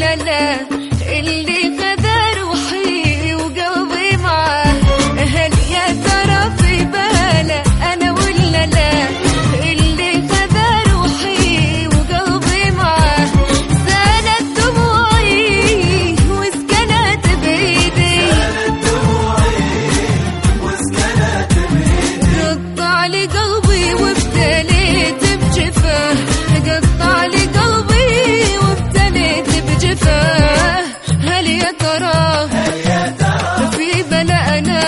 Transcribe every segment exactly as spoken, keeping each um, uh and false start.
ولا لا؟ اللي خذا روحي وقلبي معاه، هل يا ترى في باله أنا ولا لا؟ اللي خذا روحي وقلبي معاه، سالت دموعي وسكنت بإيدي، قطع لي قلبي وابتليت بجفاه، قطع لي قلبي وابتليت بجفاه. هل يا ترى في بلا أنا؟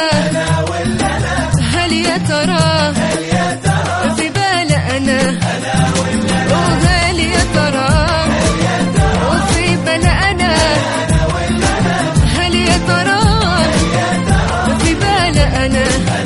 هل يا ترى في بلا أنا؟ وهل يا ترى وفي بلا أنا؟ هل يا ترى في بلا أنا؟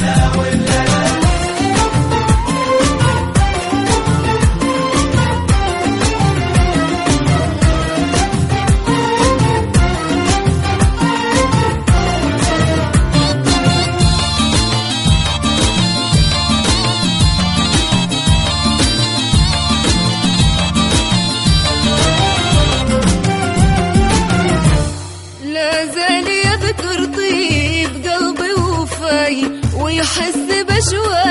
لا زال يذكر طيب قلبي وفاي، ويحس بشوق